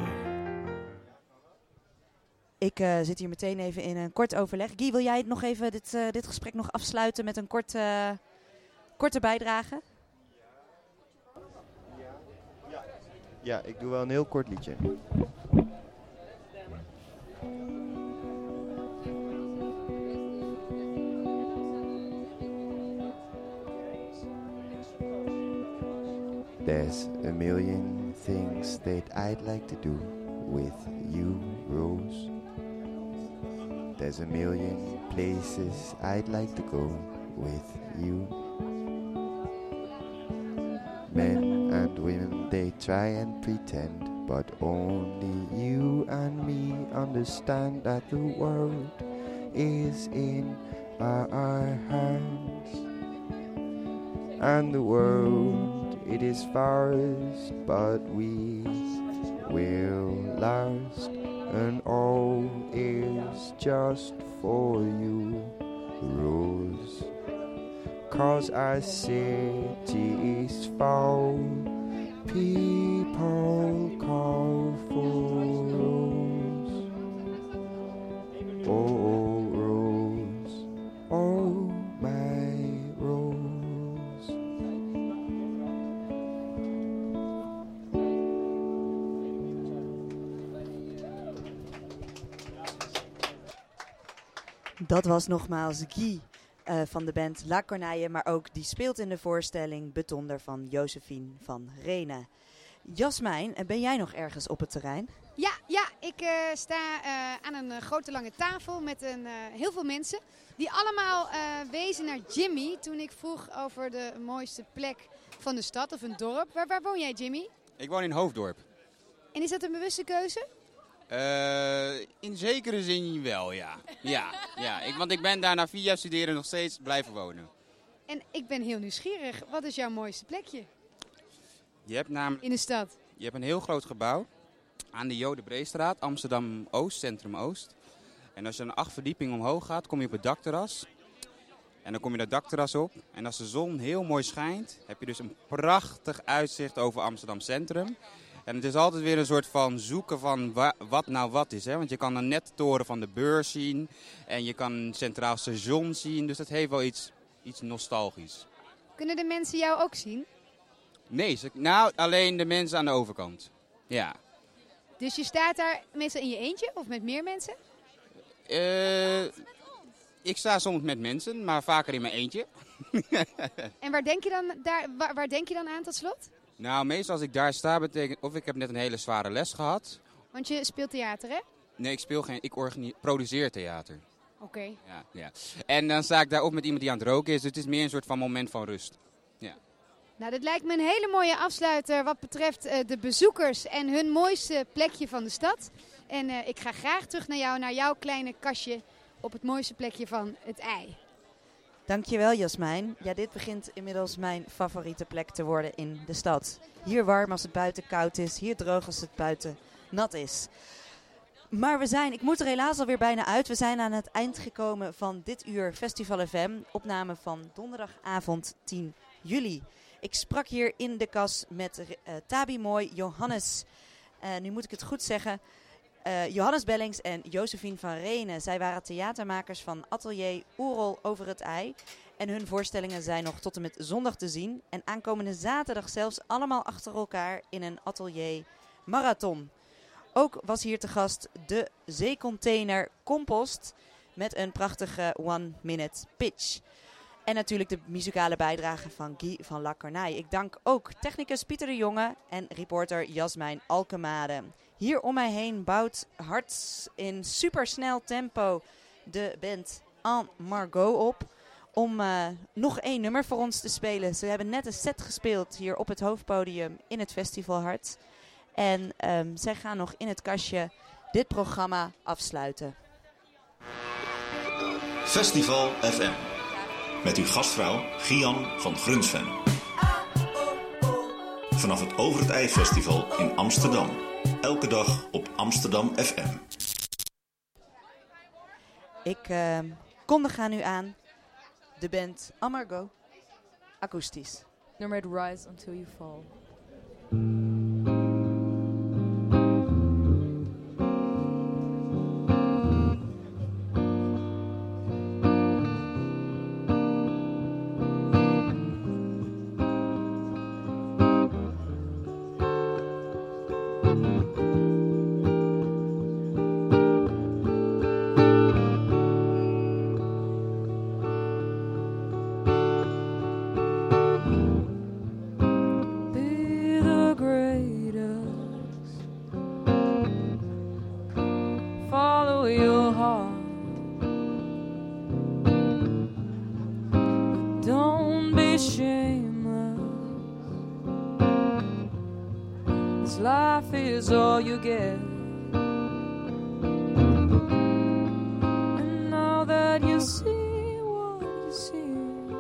Ik zit hier meteen even in een kort overleg. Guy, wil jij nog even dit gesprek nog afsluiten met een korte bijdrage? Ja, ik doe wel een heel kort liedje. There's a million things that I'd like to do with you, Rose. There's a million places I'd like to go with you. Men and women, they try and pretend, but only you and me understand that the world is in our hands. And the world, it is ours, but we will last. And all is just for you, Rose. 'Cause our city is full, people call for Rose. Oh, Rose, oh, my Rose. Dat was nogmaals Guy van de band La Corneille, maar ook die speelt in de voorstelling Betonder van Josephine van Renen. Jasmijn, ben jij nog ergens op het terrein? Ja, ik sta aan een grote lange tafel met heel veel mensen die allemaal wezen naar Jimmy toen ik vroeg over de mooiste plek van de stad of een dorp. Waar woon jij, Jimmy? Ik woon in Hoofddorp. En is dat een bewuste keuze? In zekere zin wel, ja. Want ik ben daar na 4 jaar studeren nog steeds blijven wonen. En ik ben heel nieuwsgierig. Wat is jouw mooiste plekje? Je hebt namelijk in de stad? Je hebt een heel groot gebouw aan de Jodenbreestraat, Amsterdam-Oost, Centrum Oost. En als je een 8 verdiepingen omhoog gaat, kom je op het dakterras. En dan kom je dat dakterras op. En als de zon heel mooi schijnt, heb je dus een prachtig uitzicht over Amsterdam Centrum. En het is altijd weer een soort van zoeken van wat nou wat is. Hè? Want je kan een net toren van de Beurs zien. En je kan een centraal station zien. Dus dat heeft wel iets nostalgisch. Kunnen de mensen jou ook zien? Nee, alleen de mensen aan de overkant. Ja. Dus je staat daar meestal in je eentje of met meer mensen? Ik sta soms met mensen, maar vaker in mijn eentje. En waar denk je dan aan tot slot? Nou, meestal als ik daar sta, betekent of ik heb net een hele zware les gehad. Want je speelt theater, hè? Nee, ik produceer theater. Oké. Ja. En dan sta ik daar op met iemand die aan het roken is. Dus het is meer een soort van moment van rust. Ja. Nou, dit lijkt me een hele mooie afsluiter wat betreft de bezoekers en hun mooiste plekje van de stad. En ik ga graag terug naar jouw kleine kastje op het mooiste plekje van het ei. Dankjewel Jasmijn. Ja, dit begint inmiddels mijn favoriete plek te worden in de stad. Hier warm als het buiten koud is, hier droog als het buiten nat is. Maar ik moet er helaas alweer bijna uit. We zijn aan het eind gekomen van dit uur Festival FM. Opname van donderdagavond 10 juli. Ik sprak hier in de kas met Tabi Mooi, Johannes, nu moet ik het goed zeggen, Johannes Bellings en Josephine van Renen. Zij waren theatermakers van Atelier Oerol over het IJ. En hun voorstellingen zijn nog tot en met zondag te zien. En aankomende zaterdag zelfs allemaal achter elkaar in een atelier marathon. Ook was hier te gast de zeecontainer Compost met een prachtige 1-minute pitch. En natuurlijk de muzikale bijdrage van Guy van Lakkernij. Ik dank ook technicus Pieter de Jonge en reporter Jasmijn Alkemade. Hier om mij heen bouwt hard in supersnel tempo de band En Margot op. Om nog 1 nummer voor ons te spelen. Ze hebben net een set gespeeld hier op het hoofdpodium in het Festival Hart. En zij gaan nog in het kastje dit programma afsluiten. Festival FM. Met uw gastvrouw Gian van Grunsven. Vanaf het Over het IJ Festival in Amsterdam. Elke dag op Amsterdam FM. Ik kondig aan u aan de band En Margot, akoestisch. Nummer heet Rise Until You Fall. Life is all you get. And now that you see what you see,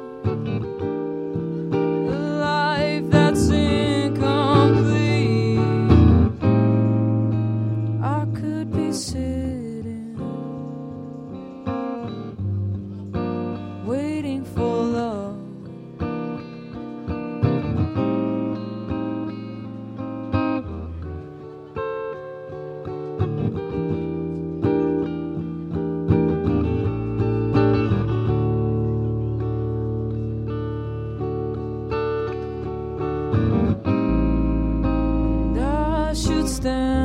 a life that's incomplete, I could be sitting, waiting for love. Stand